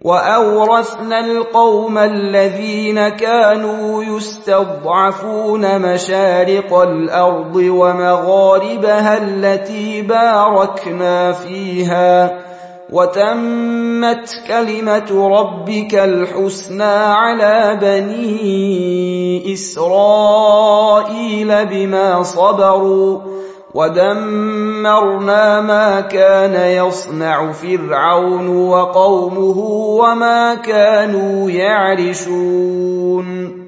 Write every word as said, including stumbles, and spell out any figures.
وأورثنا القوم الذين كانوا يستضعفون مشارق الأرض ومغاربها التي باركنا فيها، وتمت كلمة ربك الحسنى على بني إسرائيل بما صبروا، ودمرنا ما كان يصنع فرعون وقومه وما كانوا يعرشون.